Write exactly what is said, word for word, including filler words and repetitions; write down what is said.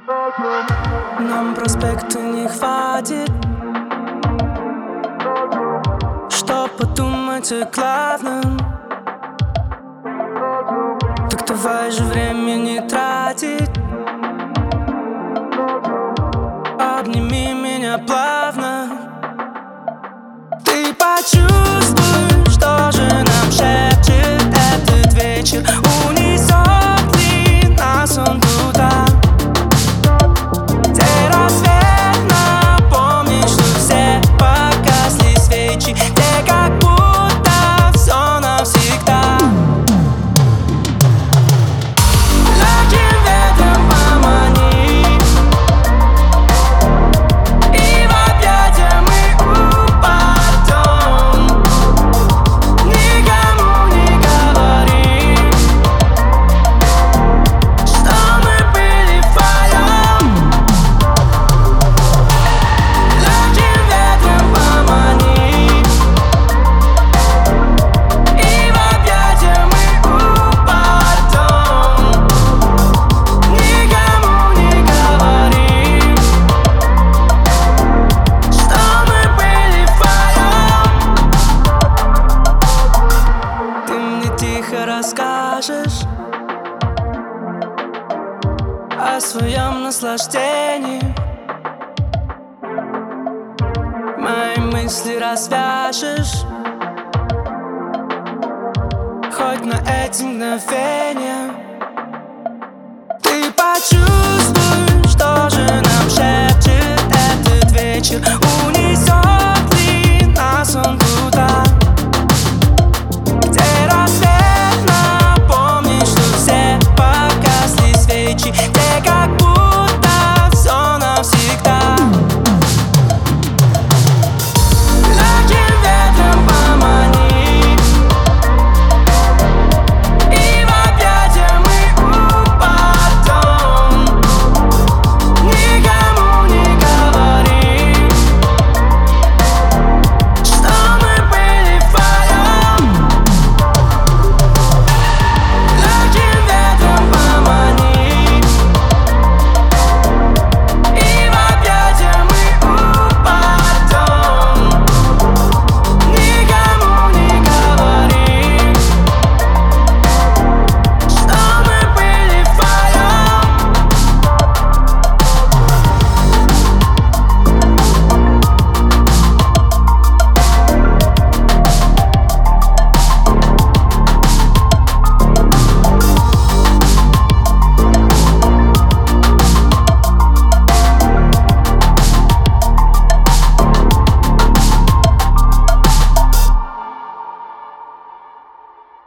Нам проспекта не хватит, чтоб подумать о главном. Так давай же время не тратить. Обними меня плавно. Ты почувствуй, что же нам шепчет этот вечер. Унесет ли нас он туда, где рассвет напомнит, что все погасли свечи, где как будто все навсегда. Легким ветром помани, и в объятия мы упадем. Никому не говори, что мы были вдвоем. Легким ветром помани, и в объятия мы упадем. Никому не говори, что мы были вдвоем. Ты мне тихо расскажешь о своем наслаждении, мои мысли развяжешь хоть на эти мгновения. Ты почувствуешь,